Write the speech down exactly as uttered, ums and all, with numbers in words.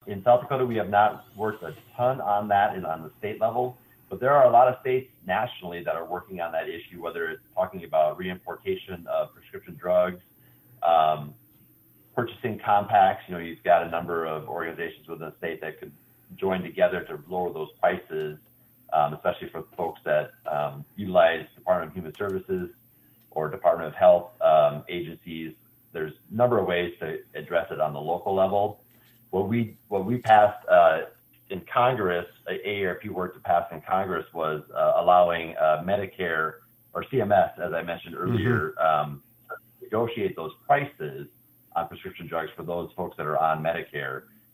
in South Dakota, we have not worked a ton on that and on the state level, but there are a lot of states nationally that are working on that issue, whether it's talking about reimportation of prescription drugs, um, purchasing compacts. You know, you've got a number of organizations within the state that could join together to lower those prices, um, especially for folks that um, utilize Department of Human Services or Department of Health um, agencies. There's a number of ways to address it on the local level. What we what we passed uh, in Congress, A A R P work to pass in Congress was uh, allowing uh, Medicare or C M S, as I mentioned earlier, mm-hmm. um, to negotiate those prices on prescription drugs for those folks that are on Medicare.